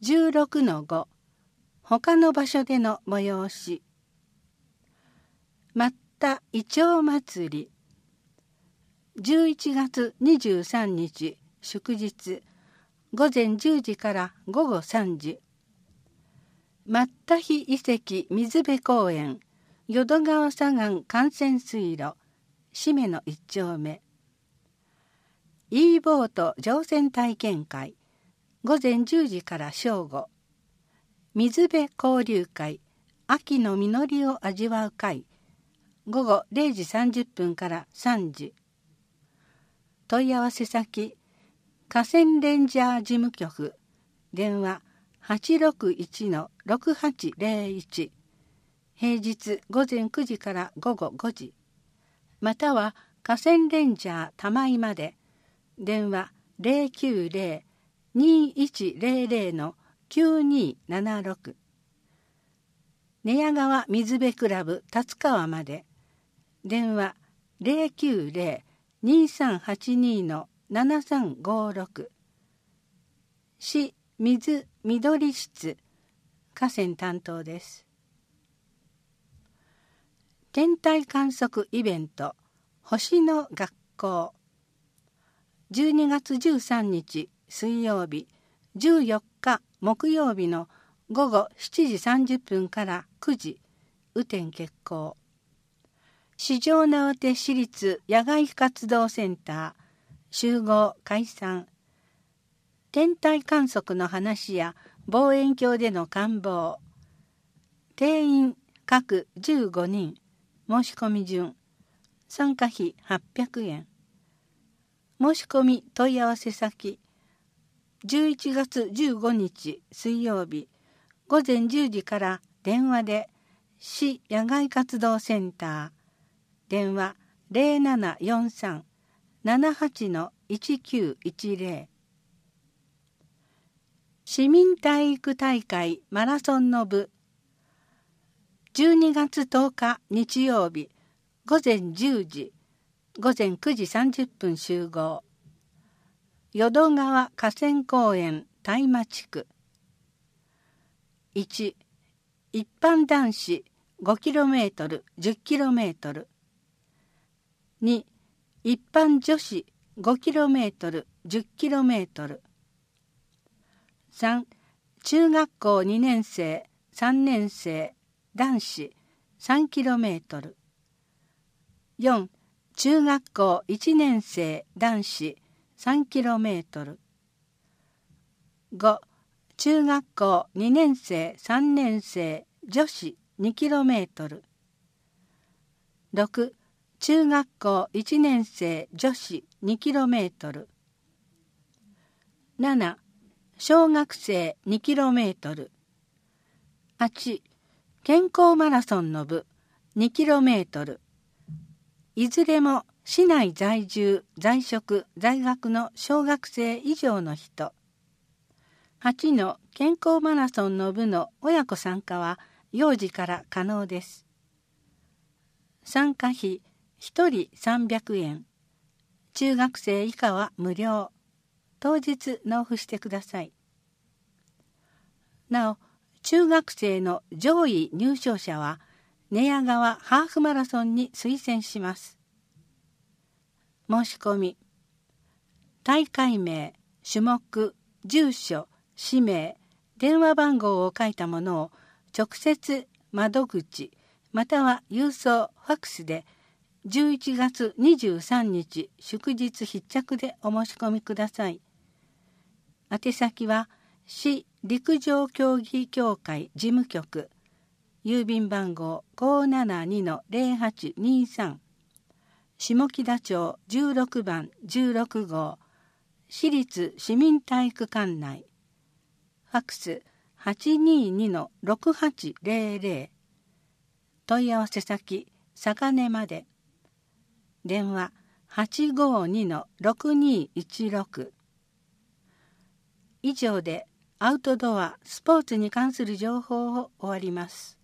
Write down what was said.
16-5 他の場所での催し。またイチョウ祭り。11月23日祝日午前10時から午後3時。まったひ遺跡水辺公園淀川左岸幹線水路締めの一丁目。Eボート乗船体験会午前10時から正午。水辺交流会秋の実りを味わう会午後0時30分から3時。問い合わせ先河川レンジャー事務局電話 861-6801 平日午前9時から午後5時または河川レンジャー玉井まで電話 090-2100-9276 寝屋川水辺クラブ達川まで電話 090-2382-7356 市水緑室河川担当です。天体観測イベント星の学校12月13日水曜日14日木曜日の午後7時30分から9時雨天決行。四条畷市立野外活動センター集合解散。天体観測の話や望遠鏡での観望。定員各15人。申し込み順。参加費800円。申し込み問い合わせ先。11月15日水曜日午前10時から電話で市野外活動センター電話 0743-78-1910 市民体育大会マラソンの部12月10日日曜日午前10時午前9時30分集合淀川河川公園大間地区1一般男子 5km、10km 2一般女子 5km、10km 3中学校2年生3年生男子 3km 4中学校1年生男子 3km 5中学校2年生3年生女子 2km 6中学校1年生女子 2km 7小学生 2km 8健康マラソンの部 2km いずれも市内在住在職在学の小学生以上の人8の健康マラソンの部の親子参加は幼児から可能です。参加費1人300円。中学生以下は無料。当日納付してください。なお、中学生の上位入賞者は寝屋川ハーフマラソンに推薦します。申し込み。大会名、種目、住所、氏名、電話番号を書いたものを直接窓口または郵送ファックスで11月23日祝日必着でお申し込みください。宛先は市陸上競技協会事務局郵便番号 572-0823 下北町16番16号市立市民体育館内ファックス 822-6800 問い合わせ先坂根まで電話 852-6216 以上でアウトドアスポーツに関する情報を終わります。